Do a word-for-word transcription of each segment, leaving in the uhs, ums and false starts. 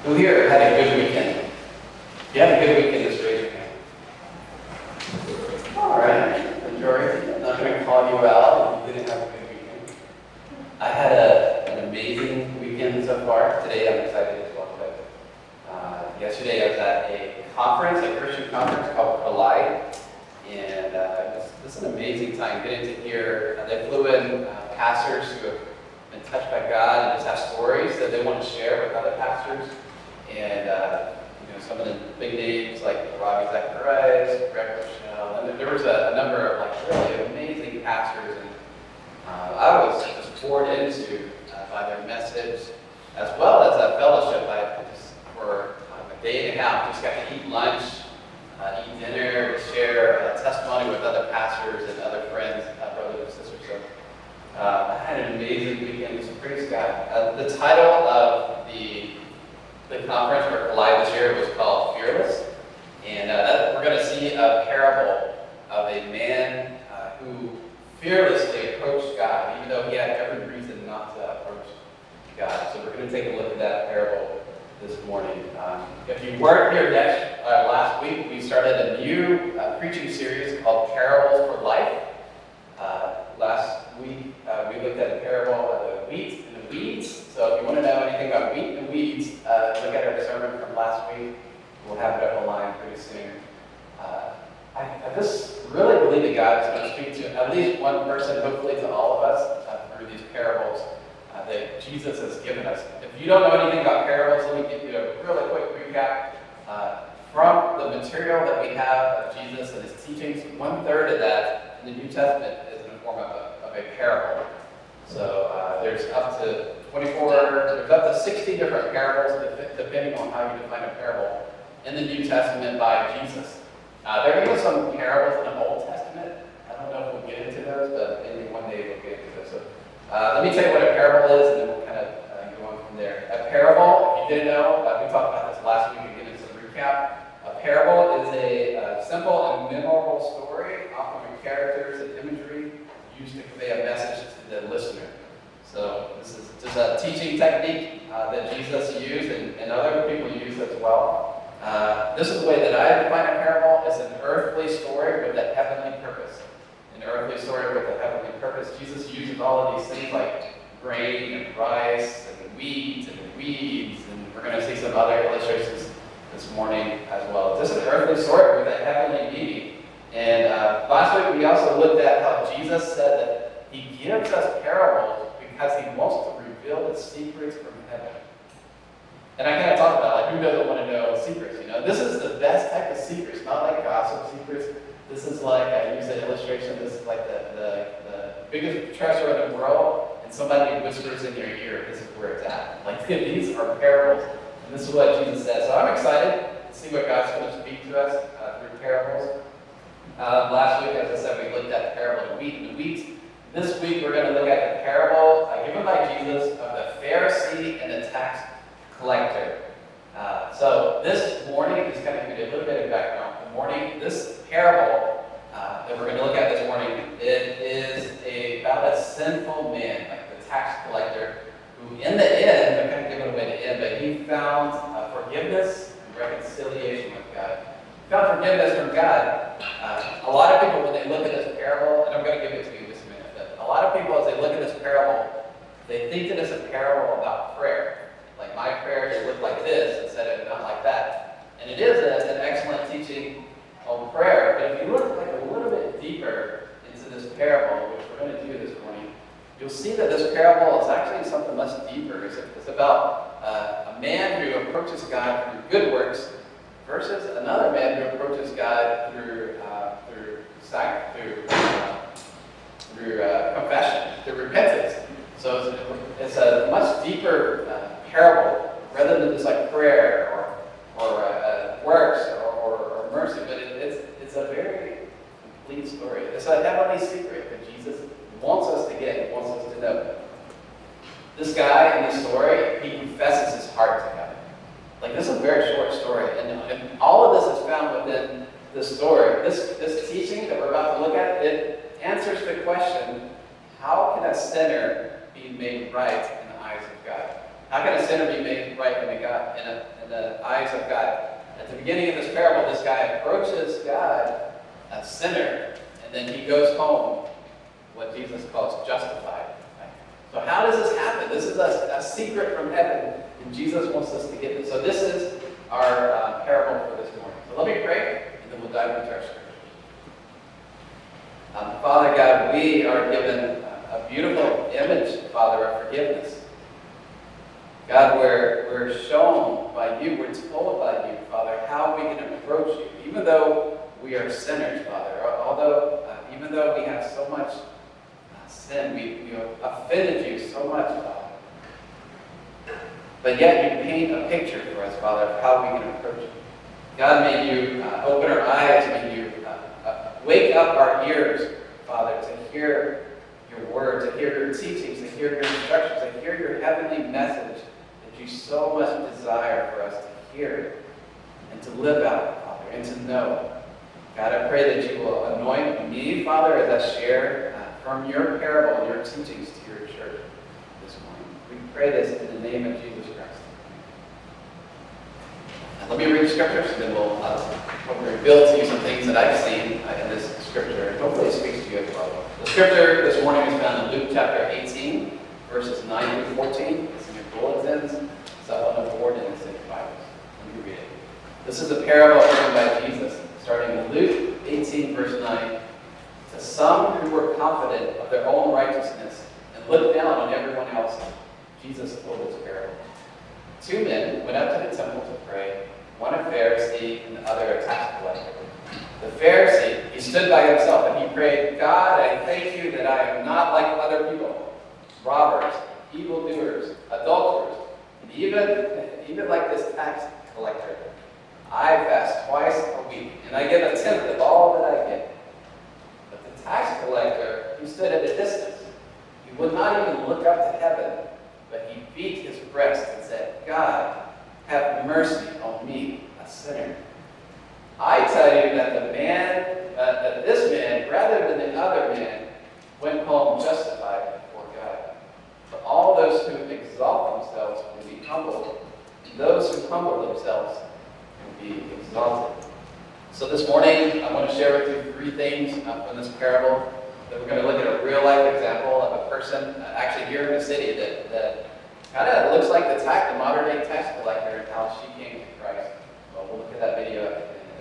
Who here had a good weekend? If you had a good weekend, just raise your hand. All right, majority. I'm not going to call you out if you didn't have a good weekend. I had a, an amazing weekend so far. Today I'm excited as well. But, uh, yesterday I was at a conference, a Christian conference called Collide. And uh, it was this is an amazing time getting to hear. Uh, they flew in uh, pastors who have been touched by God and just have stories that they want to share with other pastors. And uh, you know, some of the big names like Ravi Zacharias, Greg Rochelle, and there was a, a number of like really amazing pastors. And uh, I was just poured into uh, by their message, as well as a fellowship. I just for um, a day and a half just got to eat lunch. Uh, eat dinner, share uh, testimony with other pastors and other friends, uh, brothers and sisters. So uh, I had an amazing weekend, so praise God. Uh, the title of the, the conference for Collide this year was called Fearless. And uh, that, we're going to see a parable of a man uh, who fearlessly approached God, even though he had every reason not to approach God. So we're going to take a look at that parable this morning. Um, if you weren't here next, uh, last week, we started a new uh, preaching series called Parables for Life. Uh, last week, uh, we looked at the parable of the wheat and the weeds. So if you want to know anything about wheat and weeds, uh, look at our sermon from last week. We'll have it up online pretty soon. Uh, I, I just really believe that God is going to speak to at least one person, hopefully to all of us, uh, through these parables uh, that Jesus has given us. If you don't know anything about parables, let me give you a really quick recap. Uh, from the material that we have of Jesus and his teachings, one third of that in the New Testament is in the form of a, of a parable. So uh, there's up to twenty-four, there's up to sixty different parables, depending on how you define a parable, in the New Testament by Jesus. Uh, there are even some parables in the Old Testament. I don't know if we'll get into those, but maybe one day we'll get into those. So uh, let me tell you what a parable is, and then we'll kind of from there. A parable, if you didn't know, uh, we talked about this last week again in some recap. A parable is a uh, simple and memorable story, often with characters and imagery used to convey a message to the listener. So this is just a teaching technique uh, that Jesus used and, and other people use as well. Uh, this is the way that I define a parable. It's an earthly story with a heavenly purpose. An earthly story with a heavenly purpose. Jesus uses all of these things like grain and rice and wheat and weeds, and we're going to see some other illustrations this morning as well. This is an earthly story with a heavenly meaning. And uh, last week we also looked at how Jesus said that he gives us parables because he wants to reveal the secrets from heaven. And I kind of talked about like who doesn't want to know secrets, you know? This is the best type of secrets, not like gossip secrets. This is like, I use an illustration, this is like the, the, the biggest treasure in the world. Somebody whispers in your ear, this is where it's at. Like, these are parables, and this is what Jesus says. So I'm excited to see what God's going to speak to us uh, through parables. Uh, last week, as I said, we looked at the parable of wheat and the wheat. This week, we're going to look at the parable uh, given by Jesus of the Pharisee and the tax collector. Uh, so this morning, just kind of give you a little bit of background. The morning, this parable uh, that we're going to look at this morning, it is a, about a sinful man, like the tax collector, who in the end, I'm kind of giving away the end, but he found uh, forgiveness and reconciliation with God. He found forgiveness from God. Uh, a lot of people, when they look at this parable, and I'm going to give it to you in just a minute, but a lot of people, as they look at this parable, they think that it's a parable about prayer. Like my prayer should look like this instead of not like that. And it is a, an excellent teaching on prayer, but if you look like a little bit deeper into this parable, which we're going to do this morning, you'll see that this parable is actually something much deeper. It's, it's about uh, a man who approaches God through good works versus another man who approaches God through uh, through sac- through uh, through uh, confession, through repentance. So it's, it's a much deeper uh, parable rather than just like prayer or or uh, works or, or, or mercy, but it, it's it's a very complete story. It's a heavenly secret that Jesus wants us to get, wants us to know. This guy in this story, he confesses his heart to God. Like, this is a very short story, and, and all of this is found within this story. This, this teaching that we're about to look at, it answers the question, how can a sinner be made right in the eyes of God? How can a sinner be made right in the, God, in, a, in the eyes of God? At the beginning of this parable, this guy approaches God, a sinner, and then he goes home, what Jesus calls justified. Right? So how does this happen? This is a, a secret from heaven, and Jesus wants us to get it. So this is our uh, parable for this morning. So let me pray, and then we'll dive into our scripture. Um, Father God, we are given a beautiful image, Father, of forgiveness. God, we're, we're shown by you, we're told by you, Father, how we can approach you, even though we are sinners, Father. Although, uh, even though we have so much uh, sin, we, we have offended you so much, Father. But yet you paint a picture for us, Father, of how we can approach you. God, may you uh, open our eyes, may you uh, uh, wake up our ears, Father, to hear your word, to hear your teachings, to hear your instructions, to hear your heavenly message that you so much desire for us to hear and to live out, Father, and to know. God, I pray that you will anoint me, Father, as I share uh, from your parable and your teachings to your church this morning. We pray this in the name of Jesus Christ. Now, let me read scriptures, and then we'll uh, hopefully reveal to you some things that I've seen uh, in this scripture, and hopefully it speaks to you as well. The scripture this morning is found in Luke chapter eighteen, verses nine through fourteen. It's in your bulletins. It's up on the board, and it's in your Bibles. Let me read it. This is a parable given by Jesus, starting in Luke eighteen, verse nine. To some who were confident of their own righteousness and looked down on everyone else, Jesus told this parable. Two men went up to the temple to pray, one a Pharisee and the other a tax collector. The Pharisee, he stood by himself and he prayed, God, I thank you that I am not like other people, robbers, evildoers, adulterers, and even, even like this tax collector. I fast twice a week, and I give a tenth of all that I get. But the tax collector, he stood at a distance. He would not even look up to heaven, but he beat his breast and said, God, have mercy on me, a sinner. I tell you that the man, uh, that this man, rather than the other man, went home justified before God. But all those who exalt themselves will be humbled, and those who humble themselves will be exalted. So this morning, I want to share with you three things uh, from this parable. That we're going to look at a real life example of a person, uh, actually here in the city, that, that kind of looks like the tax, the modern day tax collector, and how she came to Christ. Well, we'll look at that video.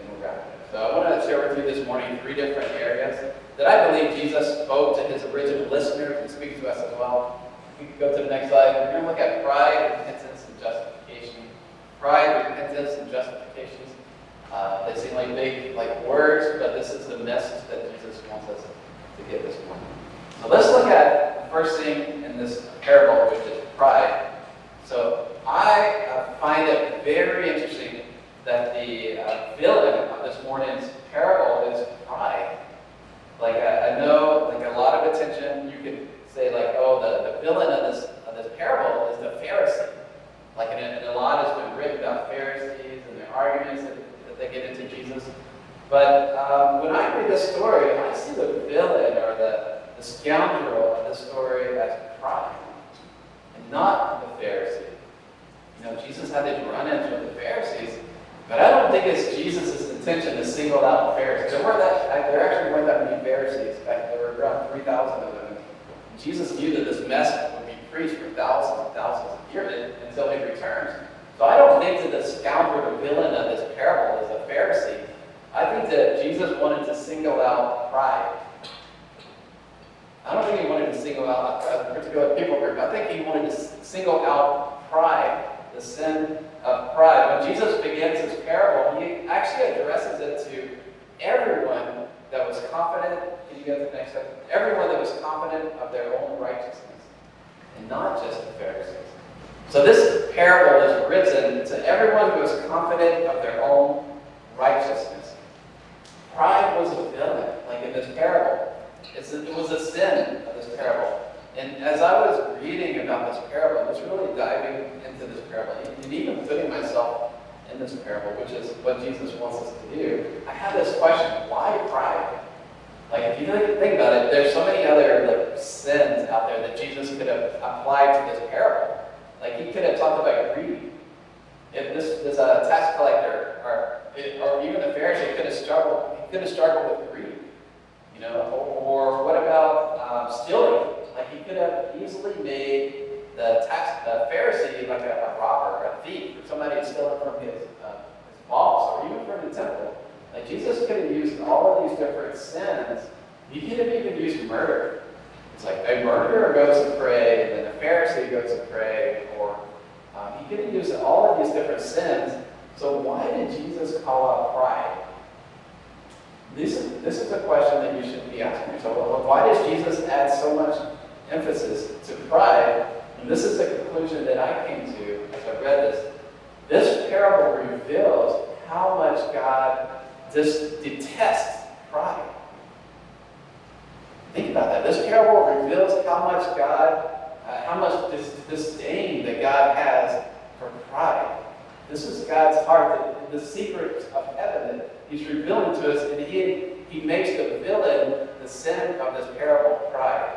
So I want to share with you this morning three different areas that I believe Jesus spoke to his original listeners and speaks to us as well. We can go to the next slide. We're going to look at pride, repentance, and justification. Pride, repentance, and justification. Uh, they seem like big like words, but this is the message that Jesus wants us to get this morning. So let's look at the first thing in this parable, which is pride. So I uh, find it very interesting that the uh, villain of this morning's parable is pride. Like I, I know, like a lot of attention, you could say like, oh, the, the villain of this of this parable is the Pharisee. Like, and, and a lot has been written about Pharisees and their arguments that, that they get into Jesus. But um, when I read this story, I see the villain or the, the scoundrel of this story as pride, and not the Pharisee. You know, Jesus had these run-ins with the Pharisees. But I don't think it's Jesus' intention to single out the Pharisees. There weren't that, there actually weren't that many Pharisees. In fact, there were around three thousand of them. And Jesus knew that this message would be preached for thousands and thousands of years until he returns. So I don't think that the scoundrel or villain of this parable is a Pharisee. I think that Jesus wanted to single out pride. I don't think he wanted to single out a particular people group. I think he wanted to single out pride, the sin of pride. When Jesus begins his parable, he actually addresses it to everyone that was confident. Can you go to the next slide? Everyone that was confident of their own righteousness, and not just the Pharisees. So this parable is written to everyone who was confident of their own righteousness. Pride was a villain, like in this parable. It's a, it was a sin of this parable. And as I was reading about this parable, I was really diving into this parable, and even putting myself in this parable, which is what Jesus wants us to do, I had this question: why pride? Like, if you think about it, there's so many other like sins out there that Jesus could have applied to this parable. Like he could have talked about greed. If this this uh, tax collector or or even the Pharisee could have struggled, he could have struggled with greed, you know. Or, or what about um, stealing? Like he could have easily made the tax the Pharisee like a, a robber or a thief, or somebody who stole it from his uh, his boss or even from the temple. Like Jesus could have used all of these different sins. He could have even used murder. It's like a murderer goes to pray, and then a Pharisee goes to pray, or um, he could have used all of these different sins. So why did Jesus call out pride? This is, this is a question that you should be asking yourself. Well, why does Jesus add so much emphasis to pride? And this is the conclusion that I came to as I read this. This parable reveals how much God dis- detests pride. Think about that. This parable reveals how much God, uh, how much dis- disdain that God has for pride. This is God's heart, the, the secret of heaven that He's revealing to us, and He He makes the villain the sin of this parable, pride.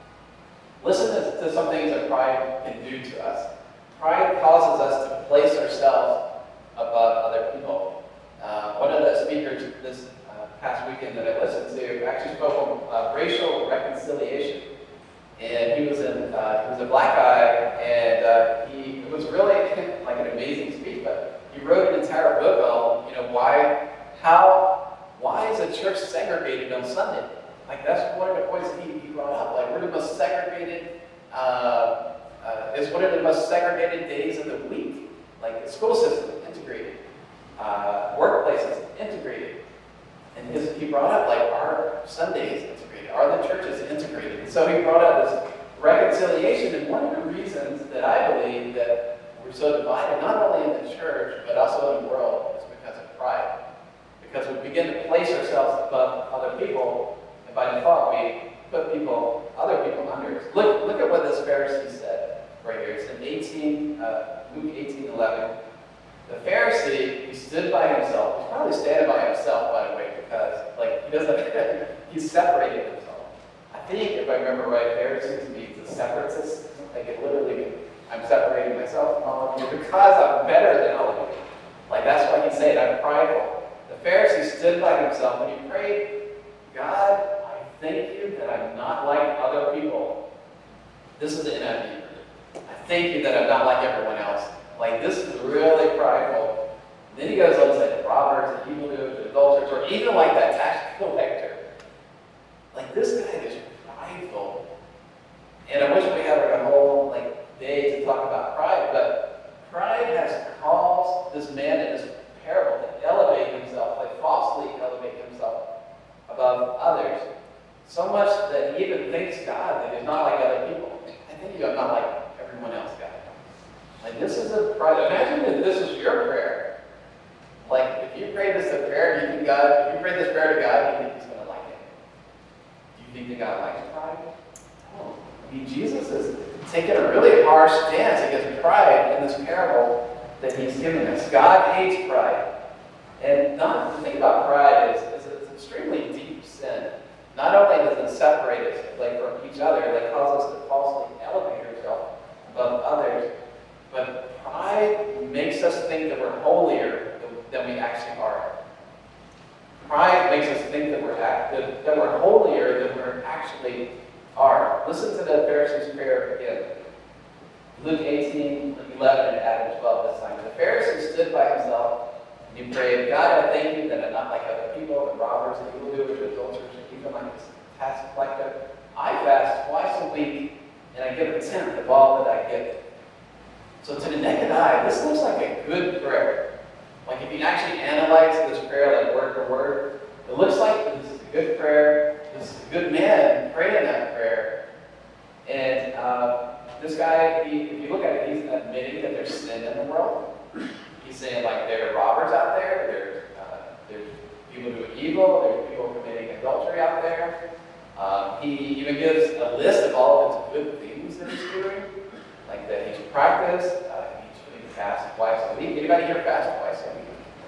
Listen to, to some things that pride can do to us. Pride causes us to place ourselves above other people. Uh, one of the speakers this uh, past weekend that I listened to actually spoke on uh, racial reconciliation. And he was in, uh, he was a black guy, and uh, he it was really like an amazing speech. But he wrote an entire book on, you know, why, how, why is the church segregated on Sunday? Like that's one of the points that he, he brought up. Like we're the most segregated. Uh, uh, it's one of the most segregated days of the week. Like the school system integrated, uh, workplaces integrated, and his, he brought up like our Sundays integrated, are the churches integrated? And so he brought up this reconciliation, and one of the reasons that I believe that we're so divided, not only in the church but also in the world, is because of pride. Because we begin to place ourselves above other people, and by default we put people, other people under us. Look, look at what this Pharisee said right here. It's in eighteen, uh, Luke eighteen eleven. The Pharisee, he stood by himself. He's probably standing by himself, by the way, because like he doesn't. He's separated himself. I think, if I remember right, Pharisees means a separatist. Like it literally, I'm separating myself from all of you because I'm better than all of you. Like that's why he's saying I'm prideful. The Pharisee stood by himself and he prayed, God, I thank you that I'm not like other people. This is the N I V. I thank you that I'm not like everyone else. Like this is really prideful. And then he goes on to say robbers and evildoers and adulterers, or even like that tax collector. Like this guy is prideful. And I wish we had like a whole like day to talk about pride, but pride has caused this man in this parable to elevate himself, like falsely elevate himself above others. So much that he even thinks God that he's not like other people. I think you're not like everyone else, God. Like this is a pride. Imagine if this is your prayer. Like if you pray this to prayer, you think God, if you pray this prayer to God, you think He's gonna like it. Do you think that God likes pride? No. I mean, Jesus is taking a really harsh stance against pride in this parable that He's giving us. God hates pride. And not, the thing about pride is, is it's an extremely deep sin. Not only does it separate us like from each other, like cause us to falsely elevate ourselves above others, but pride makes us think that we're holier than we actually are. Pride makes us think that we're act, that, that we're holier than we actually are. Listen to the Pharisee's prayer again. Luke eighteen, eleven, and Adam twelve this time. The Pharisee stood by himself and he prayed, God, I thank you that I'm not like other people, the robbers, the evildoers, the adulterers, and even like this tax collector. I fast twice a week and I give a tenth of all that I give. So to the naked eye, this looks like a good prayer. Like if you actually analyze this prayer like word for word, it looks like this is a good prayer. This is a good man praying that prayer. And uh, this guy, he, if you look at it, he's admitting that there's sin in the world. He's saying like there are robbers out there, there's, uh, there's people doing evil, there's people committing adultery out there. Um, he even gives a list of all of his good things that he's doing, like that he's practiced, uh, he's fast twice a week. Anybody here fast twice a week?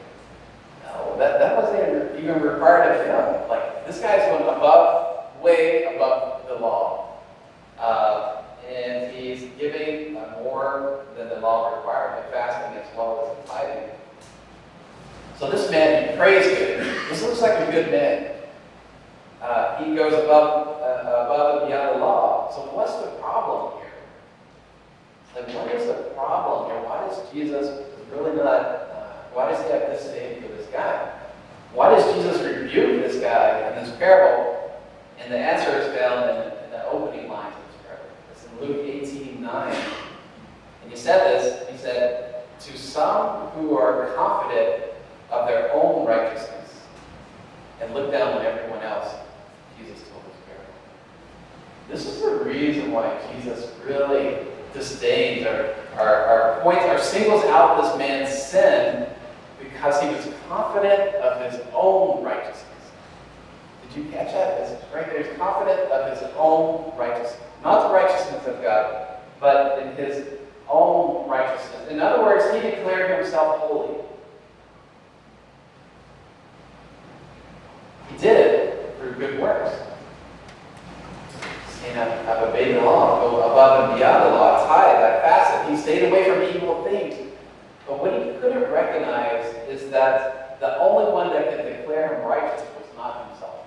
No, that, that wasn't even required of him. Like this guy's going above, way above the law. Uh, and he's giving uh, more more than the law required, by fasting as well as tithing. So this man, he prays good. This looks like a good man. Uh, he goes above, uh, above and beyond the law. So what's the problem here? Like, what is the problem here? Why does Jesus really not, uh, why does he have disdain for this guy? Why does Jesus rebuke this guy in this parable? And the answer is found in, in the opening lines of this parable. It's in Luke eighteen nine. And he said this, he said, to some who are confident of their own righteousness and look down on everyone else, Jesus told this parable. This is the reason why Jesus really disdains or, or, or points or singles out this man's sin, because he was confident of his own righteousness. Did you catch that? It's right there. He's confident of his own righteousness. Not the righteousness of God, but in his own righteousness. In other words, he declared himself holy. He did it through good works. Saying, I've, I've obeyed the law, go above and beyond the law, tithe, I fasted. He stayed away from evil things. But what he couldn't recognize is that the only one that could declare him righteous was not himself.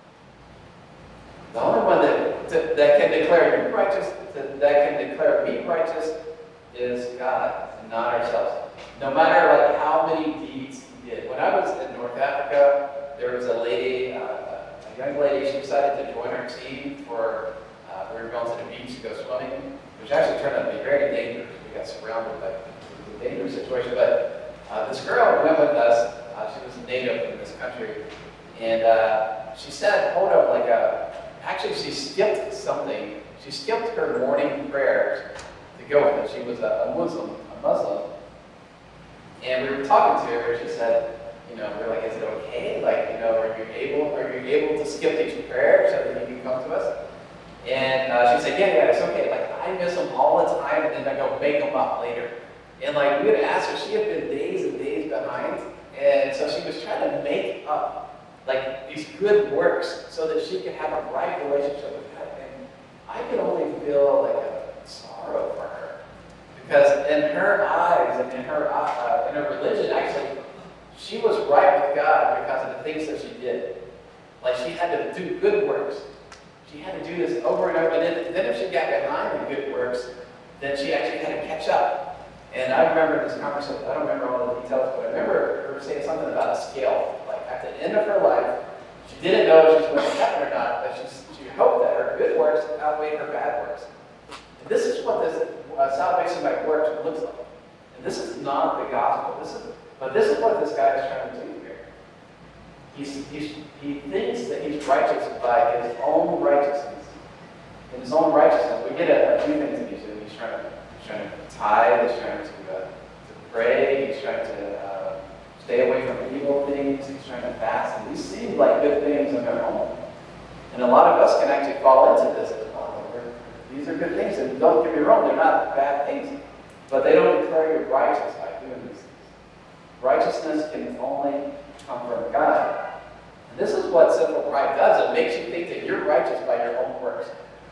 The only one that, to, that can declare you righteous, that, that can declare me righteous, is God, and not ourselves. No matter like how many deeds he did. When I was in North Africa, there was a lady, uh, a young lady, she decided to join our team for, uh, we were going to the beach to go swimming, which actually turned out to be very dangerous. We got surrounded by a dangerous situation, but uh, this girl went with us. Uh, she was a native in this country, and uh, she said, hold up, like, uh, actually she skipped something. She skipped her morning prayers to go with it. She was a, a Muslim, a Muslim, and we were talking to her, and she said, you know, we're like, is it okay? Like, you know, are you able, are you able to skip these prayers so that you can come to us? And uh, she said, yeah, yeah, it's okay. Like, I miss them all the time, and then I go make them up later. And like, we would ask her, she had been days and days behind, and so she was trying to make up like these good works so that she could have a right relationship with God. And I could only feel like a sorrow for her, because in her eyes and in her uh, in her religion, actually, she was right with God because of the things that she did. Like, she had to do good works. She had to do this over and over. And then, then if she got behind the good works, then she actually had to catch up. And I remember this conversation, I don't remember all the details, but I remember her saying something about a scale. Like, at the end of her life, she didn't know if she was going to heaven or not, but she, she hoped that her good works outweighed her bad works. And this is what this uh, salvation by works looks like. And this is not the gospel. This is, but this is what this guy is trying to do here. He's, he's, he thinks that he's righteous by his own righteousness. In his own righteousness, we get a, a few things that he's doing. He's trying to He's trying to tithe, he's trying to, uh, to pray, he's trying to uh, stay away from evil things, he's trying to fast. And these seem like good things on their own. And a lot of us can actually fall into this as well. These are good things, and don't get me wrong, they're not bad things. But they don't declare you righteous by doing these things. Righteousness can only come from God. And this is what sinful pride does. It makes you think that you're righteous by your own works.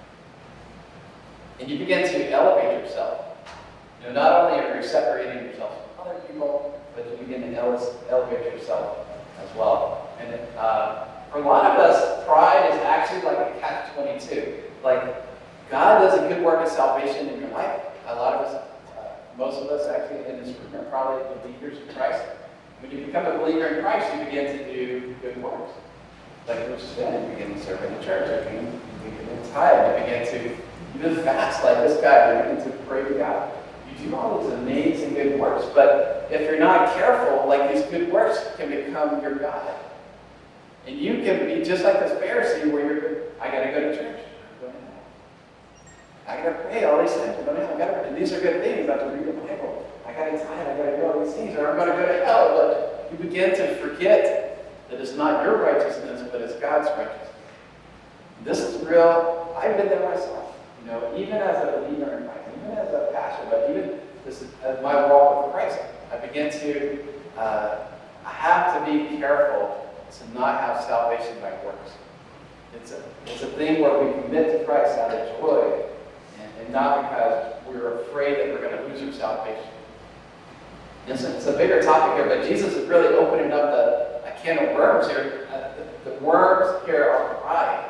And you begin to elevate yourself. You know, not only are you separating yourself from other people, but you begin to ele elevate yourself as well. And uh, for a lot of us, pride is actually like a catch twenty-two. Like, God does a good work of salvation in your life. A lot of us, uh, most of us actually in this room are probably believers in Christ. When you become a believer in Christ, you begin to do good works. Like Rich said, you begin to serve in the church, you begin, you begin to tithe, you begin to even fast like this guy, you begin to pray to God. You do all these amazing good works, but if you're not careful, like, these good works can become your God. And you can be just like this Pharisee where you're, I gotta go to church, I'm going to hell. I gotta pray all these things, I'm going to hell. I gotta, and these are good things, I have to read the Bible. I gotta tithe, I gotta do all these things, or I'm gonna go to hell. But you begin to forget that it's not your righteousness, but it's God's righteousness. This is real. I've been there myself. You know, even as a believer in Christ, even as a pastor, but even this is, as my walk with Christ, I begin to, uh, I have to be careful to not have salvation by works. It's a, it's a thing where we commit to Christ out of joy, and, and not because we're afraid that we're going to lose our salvation. It's a, it's a bigger topic here, but Jesus is really opening up the, a can of worms here. Uh, the, the worms here are pride.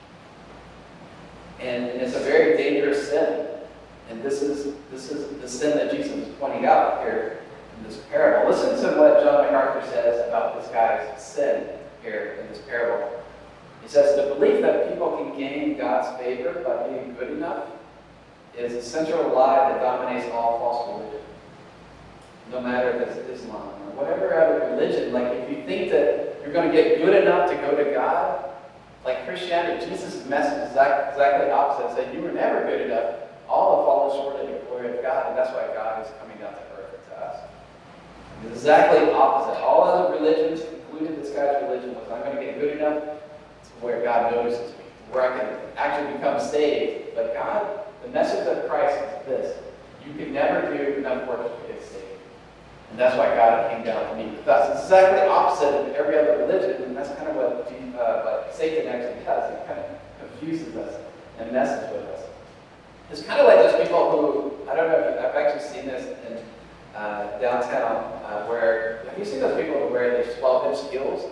And, and it's a very dangerous sin. And this is, this is the sin that Jesus is pointing out here in this parable. Listen to what John MacArthur says about this guy's sin here in this parable. He says, the belief that people can gain God's favor by being good enough is a central lie that dominates all false religion. No matter if it's Islam or whatever other religion, like if you think that you're going to get good enough to go to God, like Christianity, Jesus' message is exactly, exactly opposite. It said, you were never good enough. All have fallen short of the glory of God, and that's why God is coming down to earth to us. It's exactly opposite. All other religions, including this guy's religion, was I'm going to get good enough to where God notices me, where I can actually become saved. But God, the message of Christ is this. You can never do enough work to get saved. And that's why God came down to meet with us. It's exactly opposite of every other religion, and that's kind of what, uh, what Satan actually does. He kind of confuses us and messes with us. It's kind of like those people who, I don't know if you, I've actually seen this in uh, downtown, uh, where, have you seen those people who wear these twelve inch heels?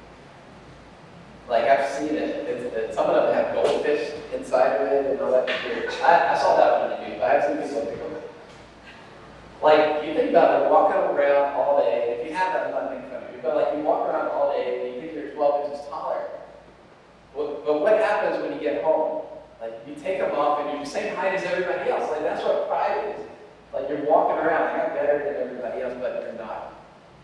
Like, I've seen it. It's, it. Some of them have goldfish inside of it and all that. I, I saw that one on the news, but I've seen people pick them. Like, you think about it, walking around all day, if you have that, I'm not making fun of you, but like you walk around all day and you think you're twelve inches taller. But, but what happens when you get home? Like, you take them off and you're the same height as everybody else. Like, that's what pride is. Like, you're walking around like, I'm better than everybody else, but you're not.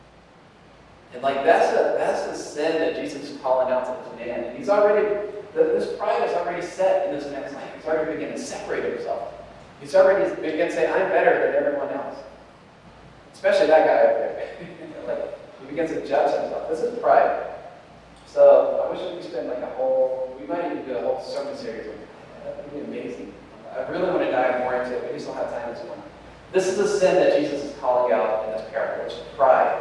And like, that's a, that's the sin that Jesus is calling out to this man. And he's already, this pride is already set in this man's life. He's already beginning to separate himself. He's already beginning to say, I'm better than everyone else. Especially that guy over there. Like, he begins to judge himself. This is pride. So I wish we could spend like a whole, we might even do a whole sermon series on that. That would be amazing. I really want to dive more into it, but we just don't have time this morning. This is the sin that Jesus is calling out in this parable, which is pride.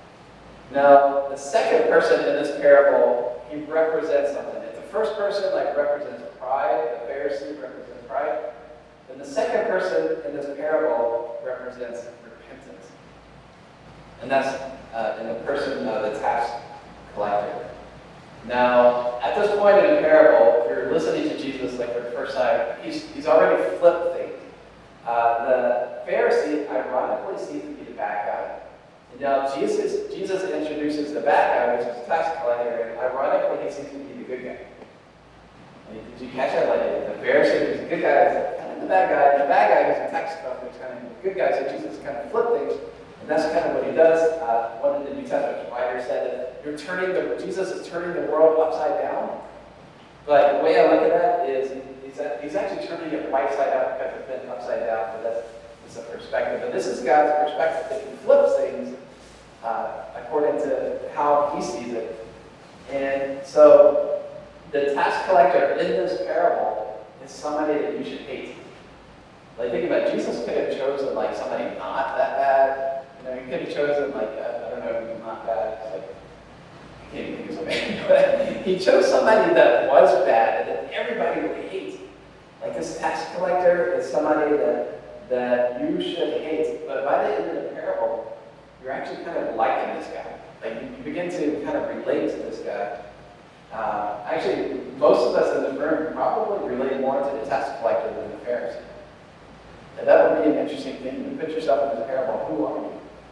Now, the second person in this parable, he represents something. If the first person like represents pride, the Pharisee represents pride, then the second person in this parable represents repentance. And that's uh, in the person of the tax collector. Now, at this point in the parable, if you're listening to Jesus like for the first time, he's, he's already flipped things. Uh, the Pharisee ironically seems to be the bad guy. And now Jesus, Jesus introduces the bad guy, which is the tax collector, and ironically he seems to be the good guy. Did you catch that? Like the Pharisee who's the good guy is kind of the bad guy, and the bad guy who's the tax collector is kind of the good guy. So Jesus kind of flipped things, and that's kind of what he does. Uh, one of the New Testament writers said that you're turning the Jesus is turning the world upside down. But the way I look at that is he's, he's actually turning it right side up because it's been upside down. But that's, that's a perspective. But this is God's perspective that he flips things uh, according to how he sees it. And so the tax collector in this parable is somebody that you should hate. Like, think about it. Jesus could have chosen like somebody not that bad. You know, he could have chosen like uh, I don't know, who's not bad. It's like, I can't even think of somebody. But he chose somebody that was bad and that everybody would hate. Like this tax collector is somebody that that you should hate. But by the end of the parable, you're actually kind of liking this guy. Like you, you begin to kind of relate to this guy. Uh, actually, most of us in this room probably relate more to the tax collector than the Pharisee. And that would be an interesting thing. You put yourself in this parable, who are you?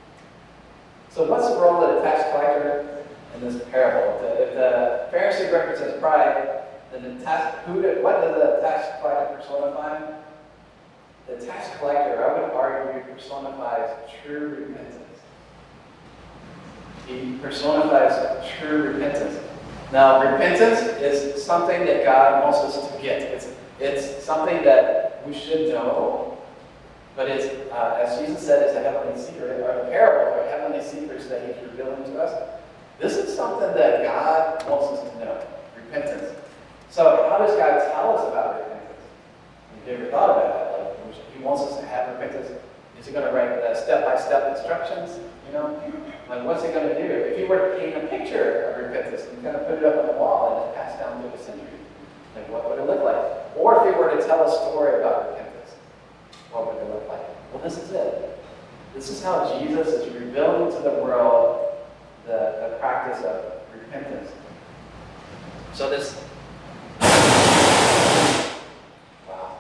So what's the role of the tax collector in this parable? If the Pharisee represents pride, then the tax, who did, what does the tax collector personify? The tax collector, I would argue, personifies true repentance. He personifies true repentance. Now, repentance is something that God wants us to get. It's, it's something that we should know, but it's, uh, as Jesus said, it's a heavenly secret, or a parable, or heavenly secrets that he's revealing to us. This is something that God wants us to know, repentance. So how does God tell us about repentance? Have you ever thought about that? Like, he wants us to have repentance. Is he going to write uh, step-by-step instructions? You know, like what's he going to do? If he were to paint a picture of repentance and kind of put it up on the wall and then pass down through the centuries, like what would it look like? Or if he were to tell a story about repentance, what would it look like? Well, this is it. This is how Jesus is revealing to the world the, the practice of repentance. So this, wow,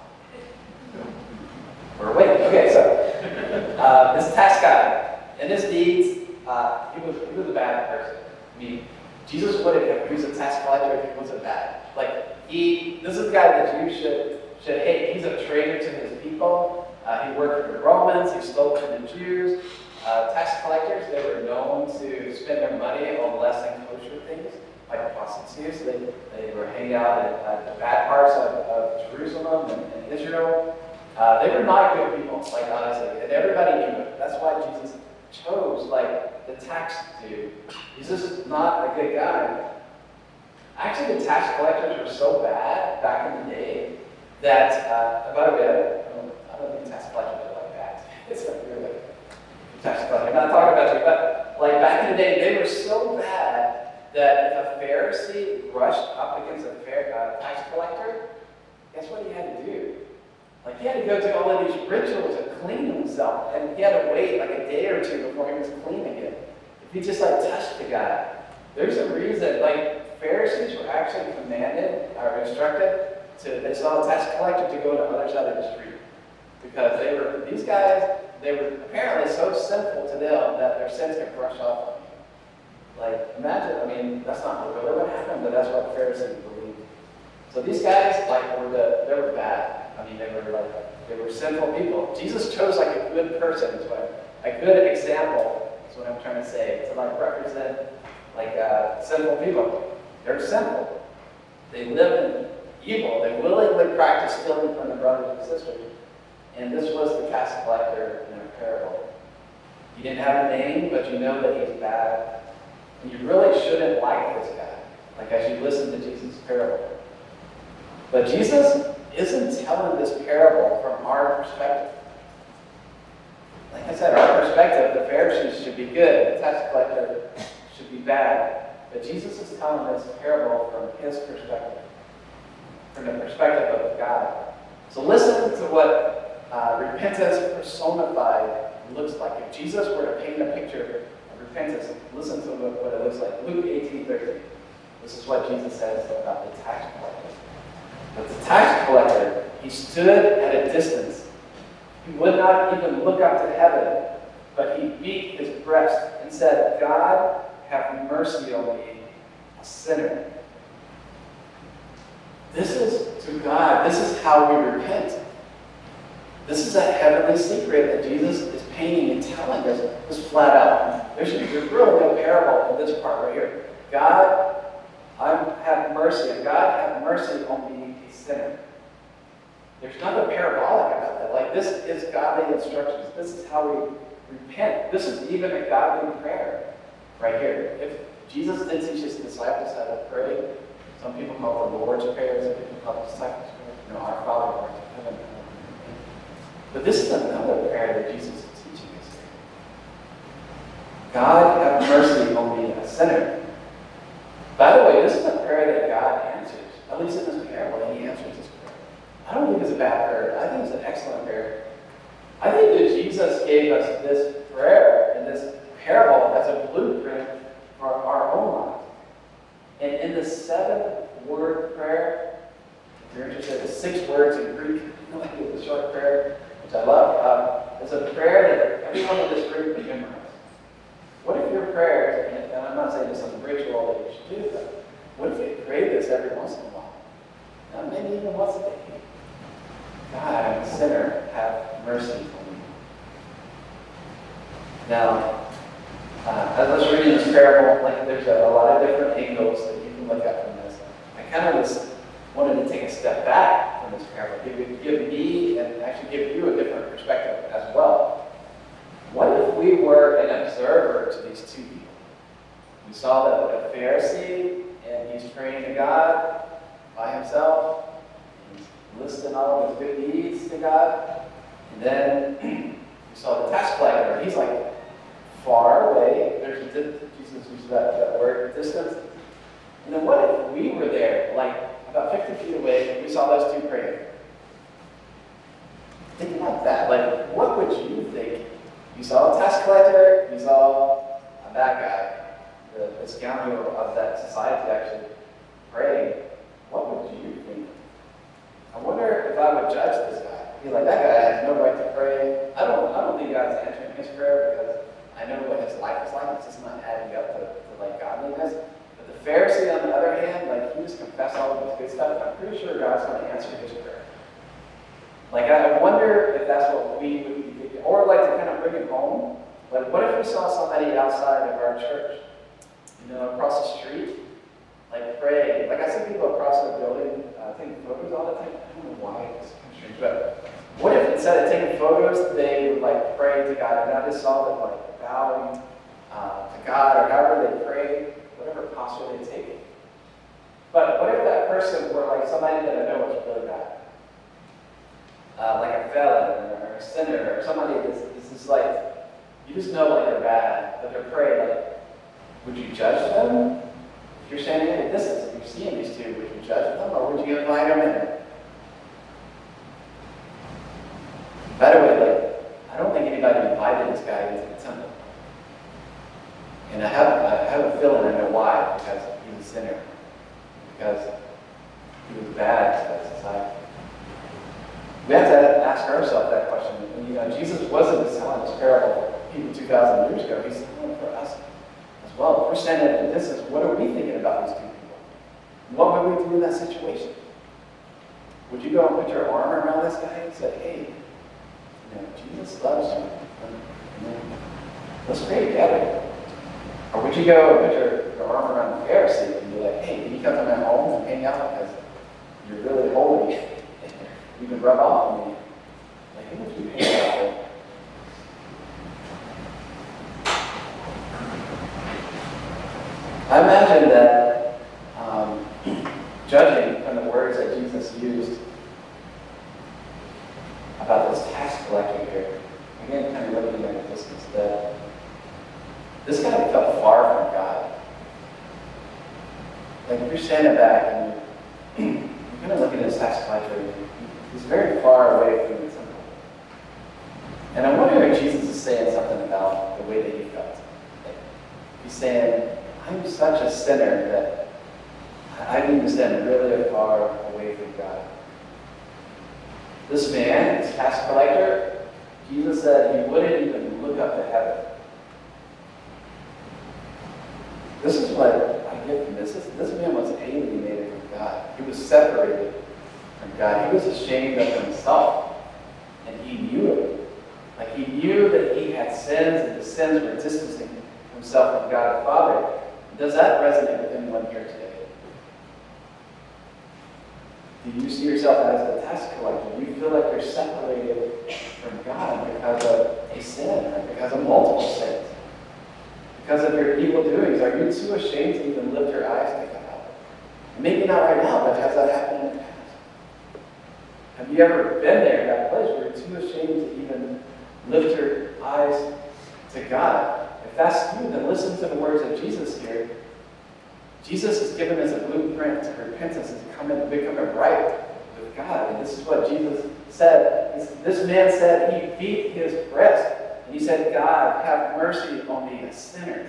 we're awake. Okay, so uh, this tax guy, in his deeds, uh, he was he was a bad person. I mean, Jesus wouldn't have he was a tax collector if he wasn't bad. Like he, this is the guy that Jews should should hate. He's a traitor to his people. Uh, he worked for the Romans. He stole from the Jews. Uh, tax collectors, they were known to spend their money on less than kosher things, like prostitutes. They, they were hanging out at, at the bad parts of, of Jerusalem and, and Israel. Uh, they were not good people, like honestly, and everybody knew it. That's why Jesus chose, like, the tax dude. He's just not a good guy. Actually, the tax collectors were so bad back in the day that, uh, by the way, I don't, I don't think tax collectors are like that. It's like, you're like, tax collector. I'm not talking about you, but like back in the day, they were so bad that if a Pharisee brushed up against a fair, uh, tax collector, guess what he had to do? Like he had to go through all of these rituals to clean himself, and he had to wait like a day or two before he was clean again. If he just like touched the guy, there's a reason. Like Pharisees were actually commanded or instructed to they saw a tax collector to go to the other side of the street because they were these guys. They were apparently so sinful to them that their sins could brush off on you. Like, imagine, I mean, that's not really what happened, but that's what the Pharisees believed. So these guys, like, were the, they were bad. I mean, they were like, they were sinful people. Jesus chose like a good person, is what, a good example is what I'm trying to say, to like represent like uh, sinful people. They're sinful. They live in evil. They willingly practice stealing from their brothers and sisters. And this was the tax collector in a parable. He didn't have a name, but you know that he's bad. And you really shouldn't like this guy, like as you listen to Jesus' parable. But Jesus isn't telling this parable from our perspective. Like I said, our perspective, the Pharisees should be good, the tax collector should be bad. But Jesus is telling this parable from his perspective, from the perspective of God. So listen to what Uh, repentance personified looks like. If Jesus were to paint a picture of repentance, listen to what, what it looks like. Luke eighteen thirty. This is what Jesus says about the tax collector. But the tax collector, he stood at a distance. He would not even look up to heaven, but he beat his breast and said, God, have mercy on me, a sinner. This is to God. This is how we repent. This is a heavenly secret that Jesus is painting and telling us just flat out. There's, there's really no parable in this part right here. God, I have mercy. God, have mercy on me, a sinner. There's nothing parabolic about that. Like, this is godly instructions. This is how we repent. This is even a godly prayer right here. If Jesus did teach his disciples how to pray, some people call it the Lord's Prayer, some people call it disciples' prayer. You know, our Father who art in heaven. But this is another prayer that Jesus is teaching us here. God, have mercy on me, a sinner. By the way, this is a prayer that God answers. At least in this parable, he answers this prayer. I don't think it's a bad prayer. I think it's an excellent prayer. I think that Jesus gave us this prayer and this parable as a blueprint for our own lives. And in the seven-word prayer, if you're interested, it's six words in Greek, like the short prayer, which I love. Um, it's a prayer that everyone in this group can memorize. What if your prayer, and, and I'm not saying it's some ritual that you should do, but what if you pray this every once in a while? Now, maybe even once a day. God, I'm a sinner, have mercy on me. Now, uh, as I was reading this parable, like there's a, a lot of different angles that you can look at from this. I kind of was wanted to take a step back from this parable, give, give me and actually give you a different perspective as well. What if we were an observer to these two people? We saw that the Pharisee, and he's praying to God by himself. He's listing all of his good deeds to God. And then we saw the tax collector. He's like far away. There's a, Jesus uses that, that word, distance. And then what if we were there, like about fifty feet away, and we saw those two praying? think about that. Like, what would you think? You saw a tax collector, you saw a bad guy, the, the scoundrel of that society actually praying. What would you think? I wonder if I would judge this guy. Be like, that guy has no right to pray. I don't I don't think God's answering his prayer because I know what his life is like. It's just not adding up to, to like godliness. But the Pharisee, on the other hand, like, he just confessed all of his good stuff. I'm pretty sure God's going to answer his prayer. Like, I wonder if that's what we would be thinking. Or, like, to kind of bring it home. Like, what if we saw somebody outside of our church, you know, across the street, like, pray? Like, I see people across the building uh, taking photos all the time. I don't know why. It's kind of strange. But what if instead of taking photos, they would, like, pray to God? And I just saw them, like, bowing uh, to God, or however they pray, whatever posture they take. But what if that person were, like, somebody that I know was really bad? Uh, like a felon or a sinner or somebody that's, that's just like, you just know like they're bad, but they're praying. Like, would you judge them? If you're standing in a distance and you're seeing these two, would you judge them or would you invite them in? By the way, like, I don't think anybody invited this guy into the temple. And I have, I have a feeling I know why, because he was a sinner. Because he was bad to that society. We have to ask ourselves that question. And, you know, Jesus wasn't just telling this parable for people two thousand years ago. He's telling it for us as well. If we're standing at a distance, what are we thinking about these two people? What would we do in that situation? Would you go and put your arm around this guy and say, hey, you know, Jesus loves you. You know, let's pray together. Or would you go and put your, your arm around the Pharisee and be like, hey, can you come to my home and hang out because you're really holy? You can rub off on me. Like, who would you hang out with? I imagine that um, judging from the words that Jesus used about this tax collector here, again, kind of looking at a distance, that this guy felt far from God. Like, if you're standing back and you're, you're kind of looking at this tax collector, he's very far away from the temple. And I wonder if Jesus is saying something about the way that he felt. Like, he's saying, I'm such a sinner that I need to stand really far away from God. This man, this tax collector, Jesus said he wouldn't even look up to heaven. This is what I get from this. This, this man was alienated from God. He was separated from God. He was ashamed of himself. And he knew it. Like, he knew that he had sins, and the sins were distancing himself from God the Father. Does that resonate with anyone here today? Do you see yourself as a tax collector? Do you feel like you're separated from God because of a sin, or because of multiple sins? Because of your evil doings? Are you too ashamed to even lift your eyes to God? Maybe not right now, but has that happened in the past? Have you ever been there, that place where you're too ashamed to even lift your eyes to God? If that's you, then listen to the words of Jesus here. Jesus has given us a blueprint to repentance and to come in and become right with God. And this is what Jesus said. This man said he beat his breast. And he said, God, have mercy on me, a sinner.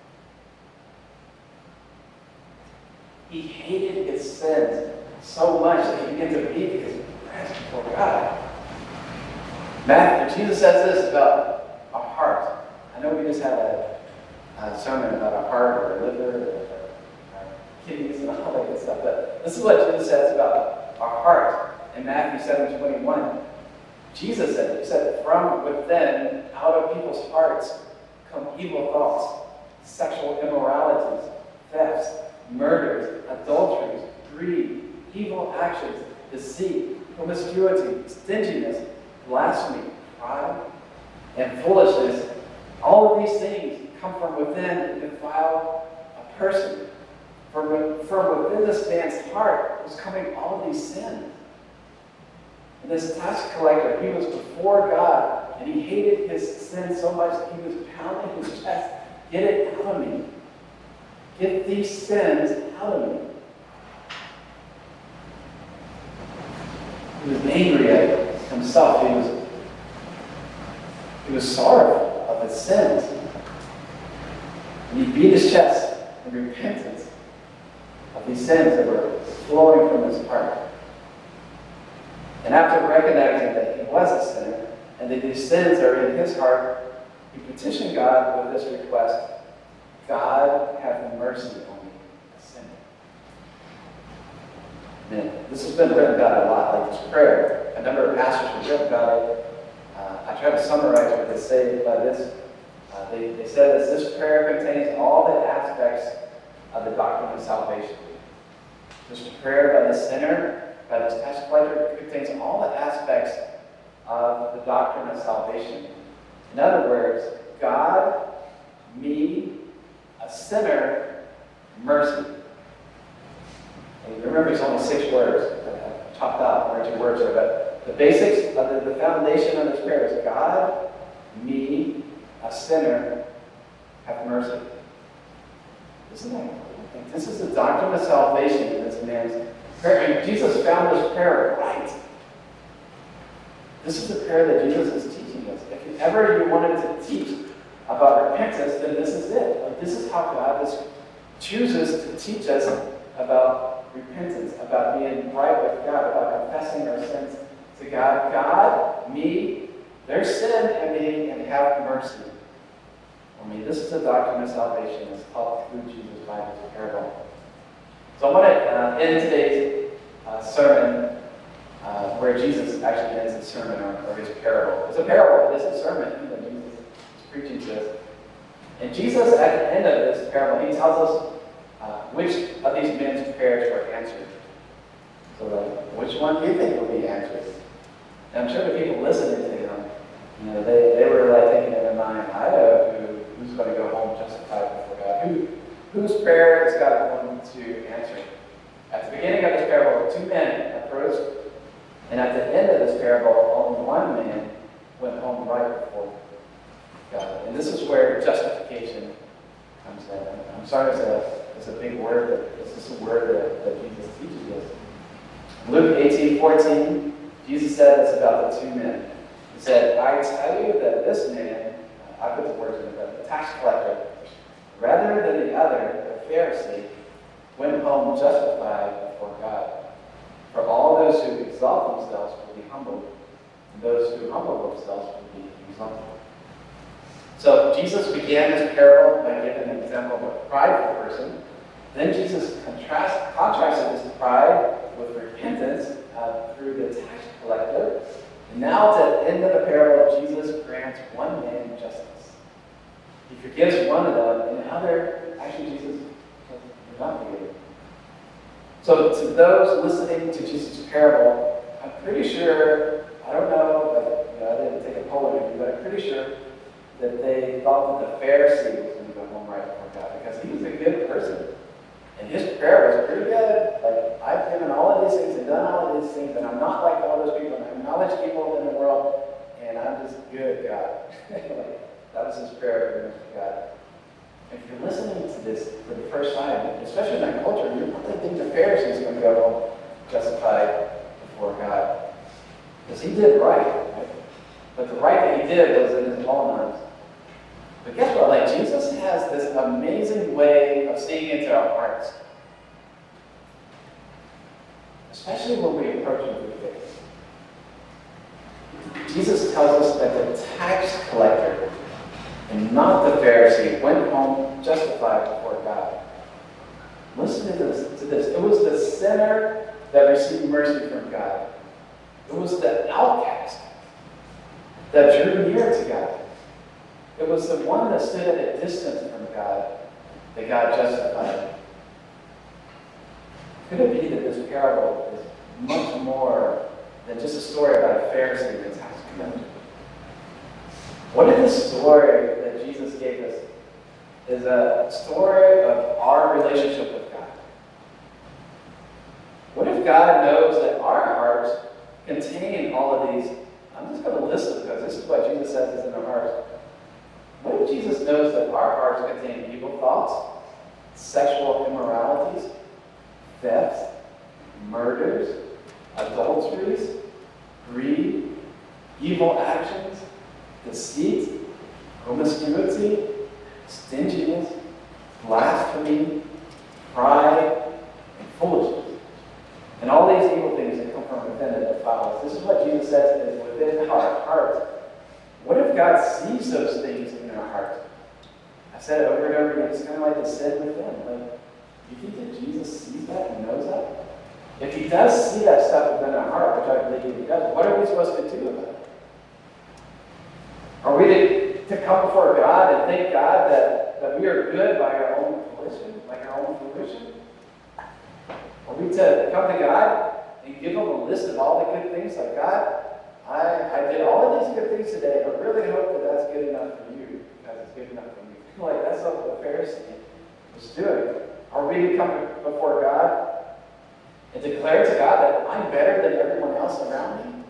He hated his sins so much that he began to beat his breast before God. Matthew, Jesus says this about a heart. I know we just had a, a sermon about a heart or a liver or, or kidneys and all that good stuff, but this is what Jesus says about our heart in Matthew seven twenty-one. Jesus said, he said, from within, out of people's hearts, come evil thoughts, sexual immoralities, thefts, murders, adulteries, greed, evil actions, deceit, promiscuity, stinginess, blasphemy, pride, and foolishness. All of these things come from within and defile a person. From, from within this man's heart was coming all of these sins. And this tax collector, he was before God, and he hated his sin so much that he was pounding his chest. Get it out of me. Get these sins out of me. He was angry at himself. He was He was sorrowful of his sins. And he beat his chest in repentance of these sins that were flowing from his heart. And after recognizing that he was a sinner and that these sins are in his heart, he petitioned God with this request: God, have mercy on me, a sinner. Man, this has been written about a lot, like this prayer. A number of pastors have written about it. Uh, I try to summarize what they say by this. Uh, they, they said this, this prayer contains all the aspects of the doctrine of salvation. This prayer by the sinner, by this tax collector, contains all the aspects of the doctrine of salvation. In other words, God, me, a sinner, mercy. And remember, it's only six words. I chopped out one or two words there, but the basics of the, the foundation of this prayer is God, me, a sinner, have mercy. Isn't that important? This is the doctrine of salvation in this man's prayer. And Jesus found this prayer right. This is the prayer that Jesus is teaching us. If ever you wanted to teach about repentance, then this is it. Like, this is how God is, chooses to teach us about repentance, about being right with God, about confessing our sins to God. God, me, there's sin in me, and have mercy on me. This is the doctrine of salvation. It's taught through Jesus by this parable. So I want to uh, end today's uh, sermon uh, where Jesus actually ends his sermon or, or his parable. It's a parable, but it's a sermon that Jesus is preaching to us. And Jesus, at the end of this parable, he tells us uh, which of these men's prayers were answered. So, like, which one do you think will be answered? And I'm sure the people listening to him, you know, they, they were like thinking in their mind, I know who, who's going to go home justified before God. Who, whose prayer is God going to answer? At the beginning of this parable, two men approached, and at the end of this parable, only one man went home right before God. And this is where justification comes in. I'm sorry, it's a, it's a big word, but it's just a word that, that Jesus teaches us. Luke eighteen fourteen, Jesus said this about the two men. He said, I tell you that this man, I put the words in it, the tax collector, rather than the other, the Pharisee, went home justified before God. For all those who exalt themselves will be humbled, and those who humble themselves will be exalted. So Jesus began this parable by giving an example of a prideful person. Then Jesus contrast, contrasted this pride with repentance uh, through the tax collector. And now at the end of the parable, Jesus grants one man justice. He forgives one of them, and the other, actually Jesus does not forgive him. So to those listening to Jesus' parable, I'm pretty sure, I don't know, but, you know, I didn't take a poll interview, but I'm pretty sure that they thought that the Pharisee was going to go home right before God, because he was a good person. And his prayer was pretty good. Like, I've given all of these things and done all of these things, and I'm not like all those people, and I acknowledge people in the world, and I'm just good, God. Like, that was his prayer for God. If you're listening to this for the first time, especially in that culture, you're probably thinking the Pharisee is going to go home justified before God. Because he did right, right? But the right that he did was in his own eyes. But guess what? Like, Jesus has this amazing way of seeing into our hearts. Especially when we approach him with faith. Jesus tells us that the tax collector and not the Pharisee went home justified before God. Listen to this, to this. It was the sinner that received mercy from God. It was the outcast that drew near to God. It was the one that stood at a distance from God that God justified. Could it be that this parable is much more than just a story about a Pharisee and a tax collector? What if this story that Jesus gave us is a story of our relationship with God? What if God knows that our hearts contain all of these? I'm just going to list them because this is what Jesus says is in our hearts. What if Jesus knows that our hearts contain evil thoughts, sexual immoralities, thefts, murders, adulteries, greed, evil actions, deceit, promiscuity, stinginess, blasphemy, pride, and foolishness. And all these evil things that come from within that defile us. This is what Jesus says is within our heart. What if God sees those things in our heart? I've said it over and over again. It's kind of like the sin within. Like, do you think that Jesus sees that and knows that? If he does see that stuff within our heart, which I believe he does, what are we supposed to do about it? Are we to, to come before God and thank God that, that we are good by our own volition, like our own fruition? Are we to come to God and give him a list of all the good things, like, God, I, I did all of these good things today, but really hope that that's good enough for you, because it's good enough for me. Like, that's what the Pharisee was doing. Are we to come before God and declare to God that I'm better than everyone else around me?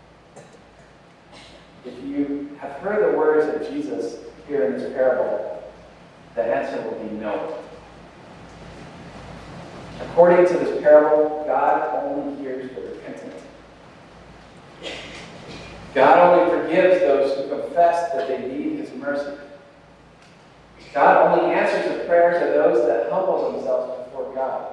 If you have heard the words of Jesus here in this parable, the answer will be no. According to this parable, God only hears the repentant. God only forgives those who confess that they need his mercy. God only answers the prayers of those that humble themselves before God.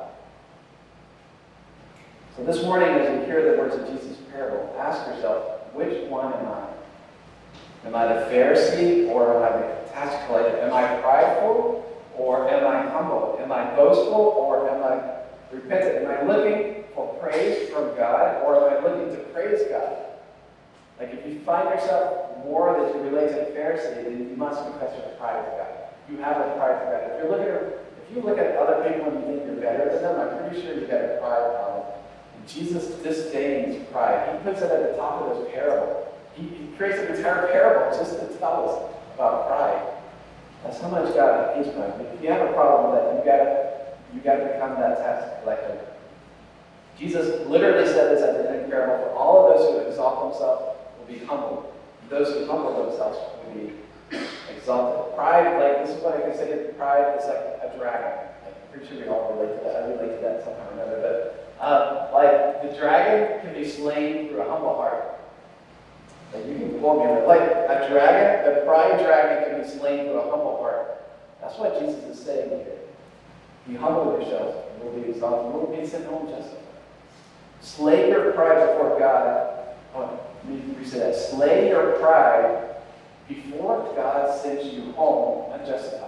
So this morning, as you hear the words of Jesus' parable, ask yourself, which one am I? Am I the Pharisee, or am I the tax collector? Am I prideful, or am I humble? Am I boastful, or am I repentant? Am I looking for praise from God, or am I looking to praise God? Like, if you find yourself more that you relate to the Pharisee, then you must confess your pride to God. You have a pride to God. If you're looking at, if you look at other people and you think you're better than them, I'm pretty sure you got a pride problem. And Jesus disdains pride. He puts it at the top of this parable. He, he creates an entire parable just to tell us about pride. That's how much God hates pride. If you have a problem with that, you gotta you gotta become that tax collector. Jesus literally said this at the end of the parable: for all of those who exalt themselves will be humbled. Those who humble themselves will be exalted. Pride, like, this is what I consider pride is like a dragon. Like, I'm pretty sure we all relate to that. I relate to that somehow or another. But um, like, the dragon can be slain through a humble heart. Like, you can quote me on it. Like, a dragon, the pride dragon can be slain through a humble heart. That's what Jesus is saying here. You humble yourselves, and will be exalted. You will be sent home justified. Slay your pride before God. Oh, you say that. Slay your pride before God sends you home unjustified.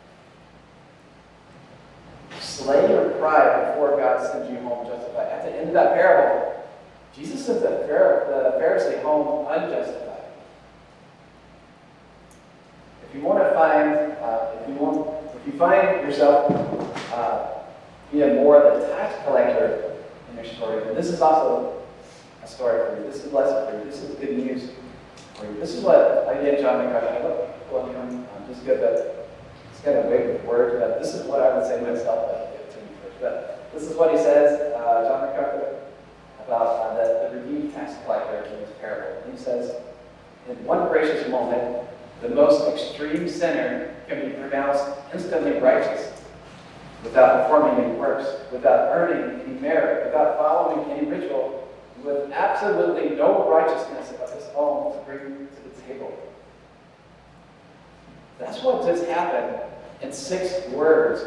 Slay your pride before God sends you home justified. At the end of that parable, Jesus sends the Pharisee home unjustified. If you want to find, uh, if you want, if you find yourself uh, being more the tax collector in your story, then this is also a story for you. This is a lesson for you. This is good news for you. This is what I did, John McCutcheon. I look well, you know, I'm just good at it's kind of weird with words, but this is what I would say myself. But I'll give it to you first. But this is what he says, uh, John McCutcheon, about uh, the, the redeemed tax collector in this parable. He says, in one gracious moment, the most extreme sinner can be pronounced instantly righteous without performing any works, without earning any merit, without following any ritual, with absolutely no righteousness of his own to bring to the table. That's what just happened in six words.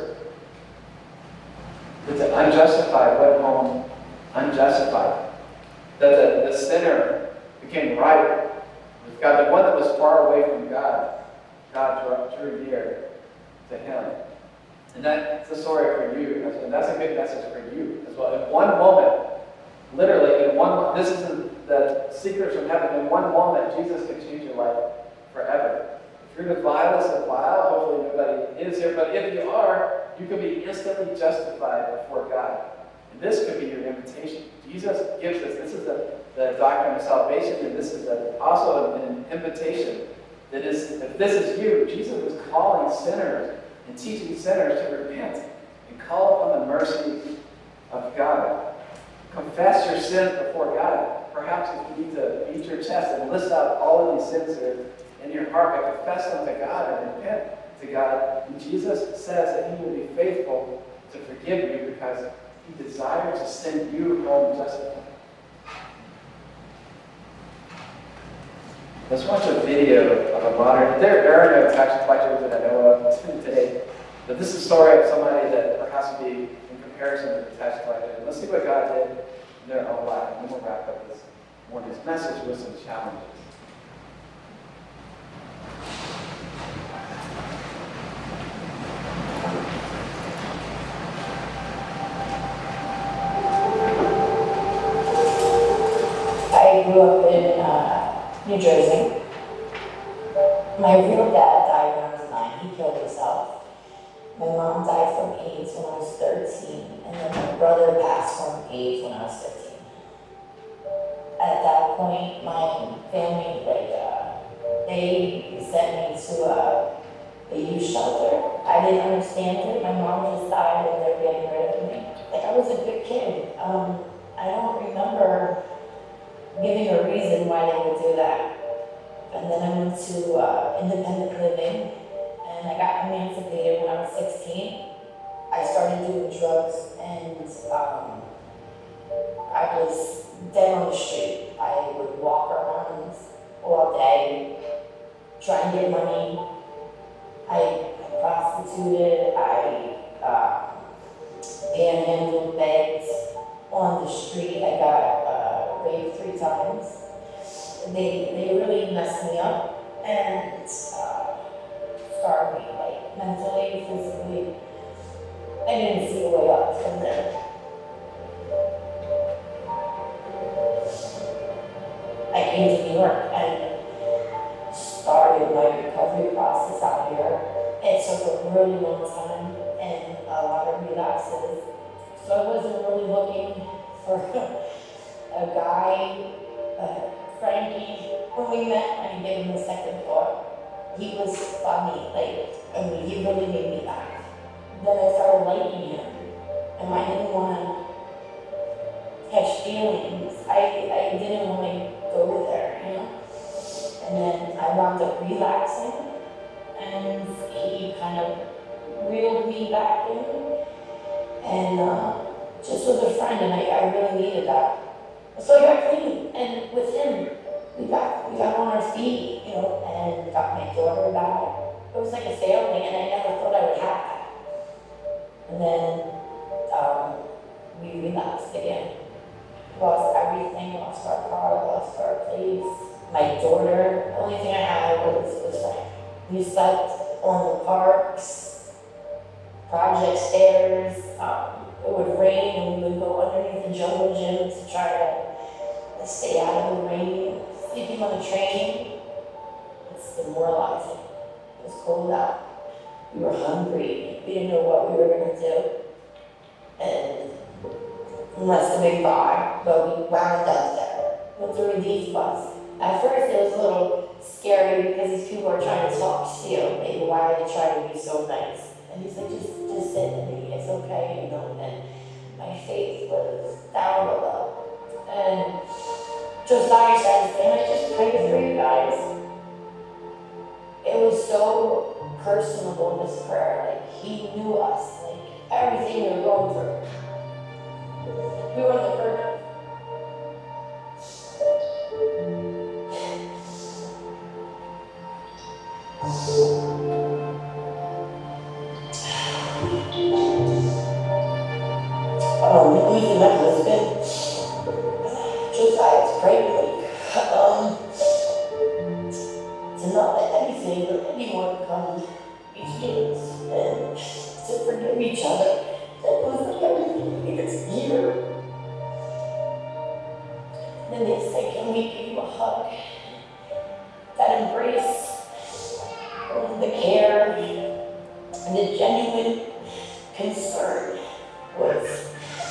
That the unjustified went home unjustified. That the, the sinner became right with God. The one that was far away from God, God drew near to him. And that's the story for you. And that's a good message for you as well. In one moment, literally, in one this is the, the secrets from heaven. In one moment, Jesus can change your life forever. If you're the vilest of vile, hopefully nobody is here, but if you are, you can be instantly justified before God. And this could be your invitation. Jesus gives us, this is the, the doctrine of salvation, and this is a, also an invitation. That is, if this is you, Jesus was calling sinners and teaching sinners to repent and call upon the mercy of God. Confess your sins before God. Perhaps if you need to beat your chest and list out all of these sins that are in your heart, but confess them to God and repent to God. And Jesus says that he will be faithful to forgive you because he desires to send you home justified. Let's watch a video of a modern, there, there are no tax collectors that I know of today, but this is a story of somebody that perhaps would be in comparison to the tax collector. And let's see what God did in their own life, and then we'll wrap up this morning's message with some challenges. I grew up in uh, New Jersey. My real dad died when I was nine. He killed himself. My mom died from AIDS when I was thirteen, and then my brother passed from AIDS when I was fifteen. At that point, my family, like, uh, they sent me to a, a youth shelter. I didn't understand it. My mom just died and they're getting rid of me. Like, I was a good kid. Um, I don't remember giving a reason why they would do that. And then I went to uh, independent living, and I got emancipated when I was sixteen. I started doing drugs, and um, I was dead on the street. I would walk around all day, try and get money. I prostituted, I uh, panhandled beds on the street. I got uh, raped three times. They, they really messed me up and uh, scarred me, like mentally, physically. I didn't see a way up from there. I came to New York and started my recovery process out here. It took a really long time and a lot of relapses. So I wasn't really looking for a guy, uh, Frankie. When we met, I gave him a second thought. He was funny, like, I mean, he really made me laugh. Then I started liking him, and I didn't want to catch feelings. I, I didn't want to go there, you know? And then I wound up relapsing, and he kind of reeled me back in, and uh, just was a friend, and I, I really needed that. So I got clean, and with him, we got we got on our feet, you know, and got my daughter back. It was like a family, and I never thought I would have that. And then um, we relapsed again. Lost everything, lost our car, lost our place. My daughter, the only thing I had was, was like, we slept on the parks, project stairs. Um, it would rain, and we would go underneath the jungle gym to try to stay out of the rain. Sleeping on the train, it's demoralizing. It was cold out. We were hungry. We didn't know what we were going to do. And less than big bar, but we wound up there with the relief bus. At first, it was a little scary because these people are trying to talk to you. Like, why are they trying to be so nice? And he's like, just, just sit with me. It's okay, you know. And my faith was down below. And Josiah says, can I just pray for you guys? It was so personable, this prayer. Like, he knew us, like, everything we were going through. We were on the verge of. Um, losing my husband. Josiah's prayed like, um, to not let anything or anyone come between us and to forgive each other. That was like everything in this year. Then they say, can we give you a hug? That embrace, the care, and the genuine concern was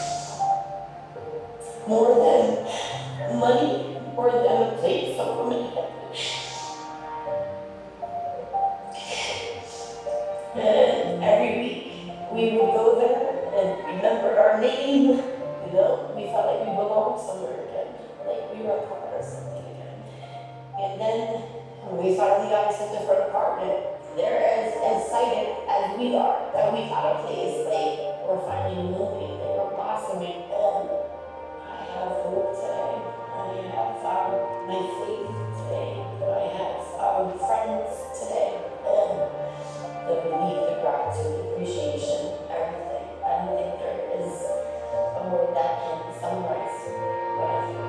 more than money, more than a place a woman had. And every week we would go there and remember our name. You know, we felt like we belonged somewhere again, like we were a part of something again. And then when we finally got us a different apartment, they're as excited as we are that we got a place. Like, we're finally moving, like we're blossoming. And I have hope today. I have found my faith today. you know, I have um, friends today, and the relief, the gratitude, the appreciation, everything. I don't think there is a word that can summarize what I feel.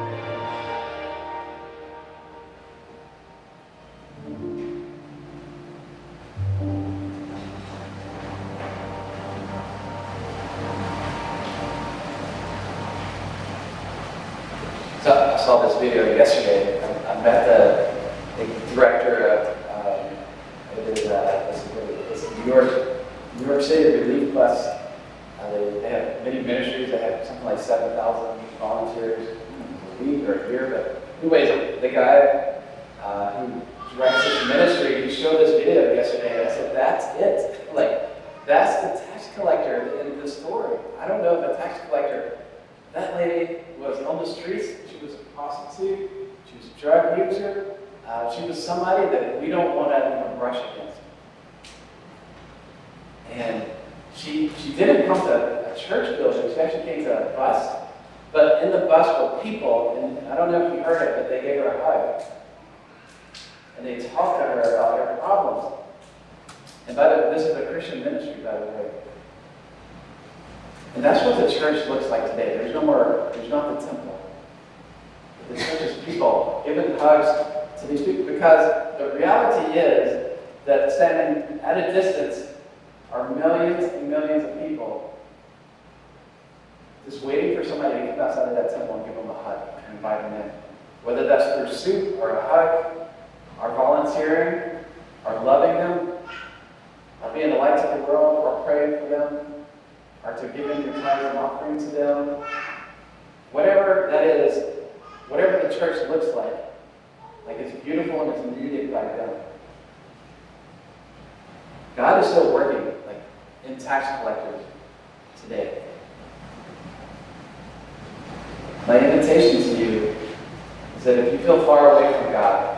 So I saw this video yesterday. I, I met the, the director of um, it is, uh, it's, it's New York, New York City Relief Bus. Uh, they, they have many ministries. They have something like seven thousand volunteers a week or a year. But anyways, the guy uh, who directs this ministry, he showed this video yesterday, and I said, "That's it. Like, that's the tax collector in the story. I don't know if a tax collector." That lady was on the streets. She was a prostitute. She was a drug user. Uh, she was somebody that we don't want to even brush against. And she she didn't come to a church building. She actually came to a bus. But in the bus were people, and I don't know if you heard it, but they gave her a hug. And they talked to her about her problems. And by the way, this is a Christian ministry, by the way. And that's what the church looks like today. There's no more, there's not the temple. The church is people giving hugs to these people, because the reality is that standing at a distance are millions and millions of people just waiting for somebody to come outside of that temple and give them a hug and invite them in. Whether that's through soup or a hug, or volunteering, or loving them, or being the lights of the world, or praying for them, or to give in your tithes and offering to them. Whatever that is, whatever the church looks like, like it's beautiful and it's needed by them. God is still working, like in tax collectors today. My invitation to you is that if you feel far away from God,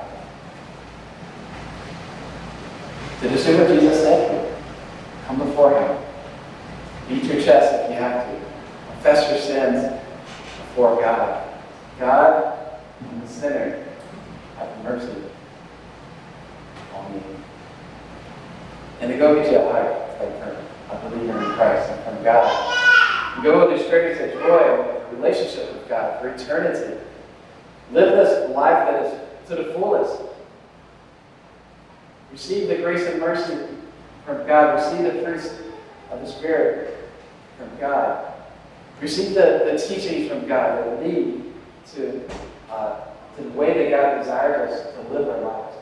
to just do what Jesus said, come before Him. Beat your chest if you have to. Confess your sins before God. God, I'm a sinner. Have mercy on me. And to go get you a hug, like from a believer in Christ and from God. And go and experience the joy of a relationship with God for eternity. Live this life that is to the fullest. Receive the grace and mercy from God. Receive the fruits of the Spirit from God. Receive the, the teachings from God that lead to, uh, to the way that God desires us to live our lives.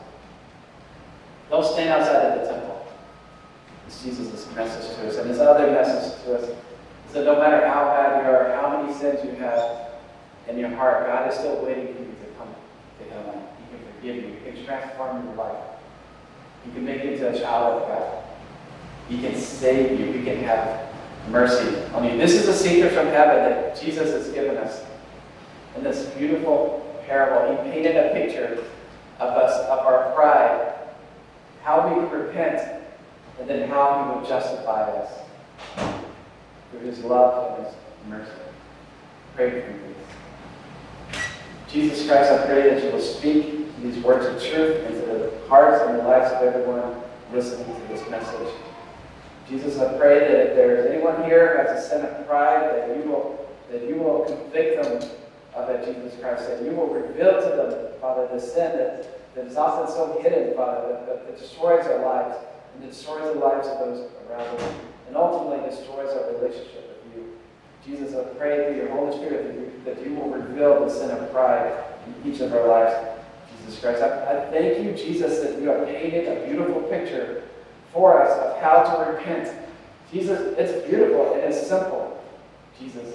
Don't stand outside of the temple. It's Jesus' message to us. And his other message to us is that no matter how bad you are, how many sins you have in your heart, God is still waiting for you to come to Him. He can forgive you. He can transform your life. He can make you into a child of God. He can save you. He can have mercy on you. This is a secret from heaven that Jesus has given us. In this beautiful parable, He painted a picture of us, of our pride, how we can repent, and then how He will justify us through His love and His mercy. Pray for me. Jesus Christ, I pray that You will speak these words of truth into the hearts and the lives of everyone listening to this message. Jesus, I pray that if there is anyone here who has a sin of pride, that you will, that you will convict them of it, Jesus Christ, that you will reveal to them, Father, the sin that, that is often so hidden, Father, that, that, that destroys our lives, and destroys the lives of those around us, and ultimately destroys our relationship with you. Jesus, I pray through your Holy Spirit that you, that you will reveal the sin of pride in each of our lives, Jesus Christ. I, I thank you, Jesus, that you have painted a beautiful picture for us of how to repent. Jesus, it's beautiful and it's simple. Jesus,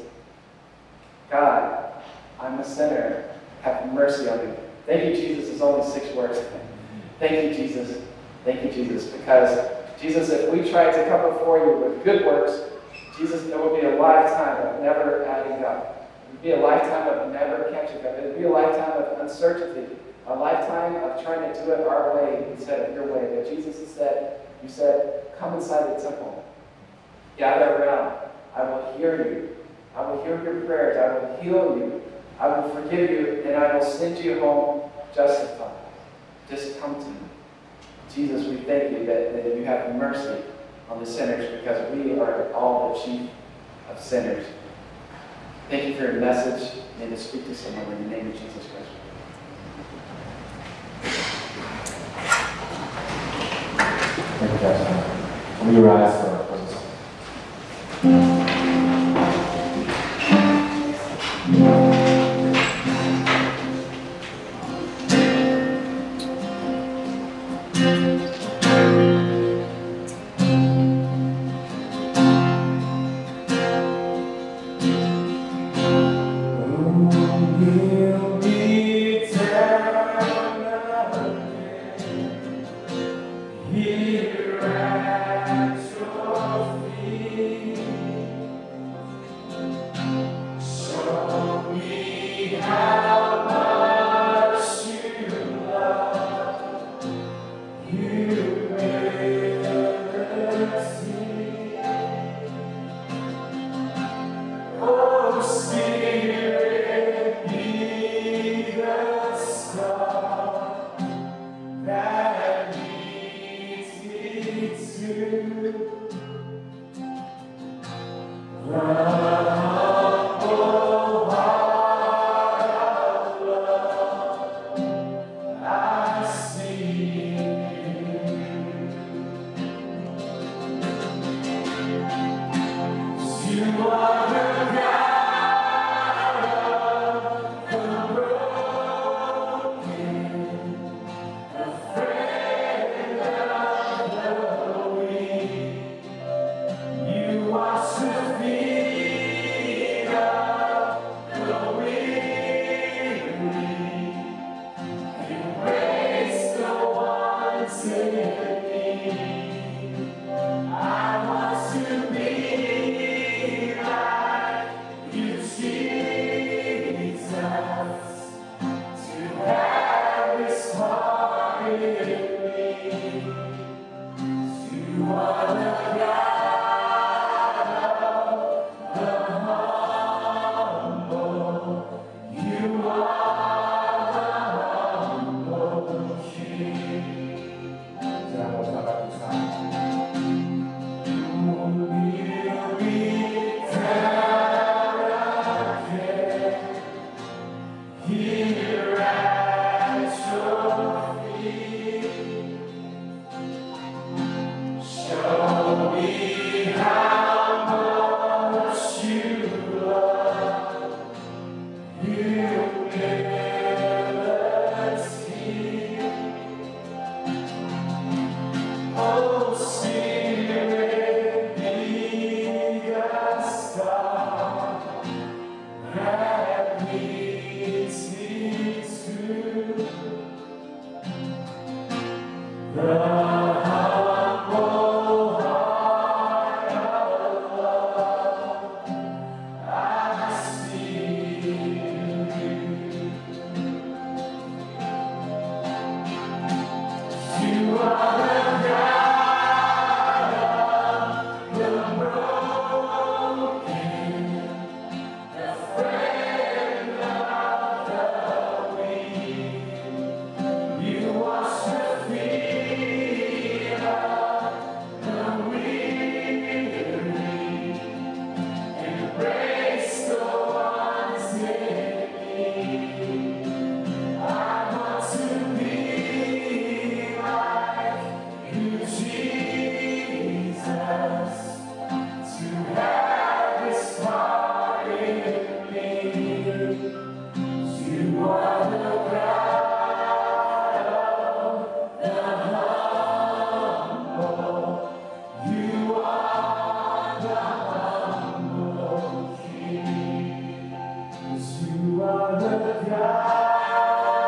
God, I'm a sinner. Have mercy on me. Thank you, Jesus. It's only six words. Thank you, Jesus. Thank you, Jesus. Because, Jesus, if we try to come before you with good works, Jesus, it will be a lifetime of never adding up. It would be a lifetime of never catching up. It would be a lifetime of uncertainty. A lifetime of trying to do it our way instead of your way. But Jesus has said, you said, come inside the temple. Gather around. I will hear you. I will hear your prayers. I will heal you. I will forgive you, and I will send you home justified. just come to you. Jesus, we thank you that, that you have mercy on the sinners because we are all the chief of sinners. Thank you for your message and to speak to someone in the name of Jesus Christ. Thank you, Pastor. Will you rise for our closing?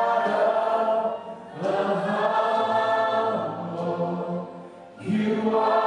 You are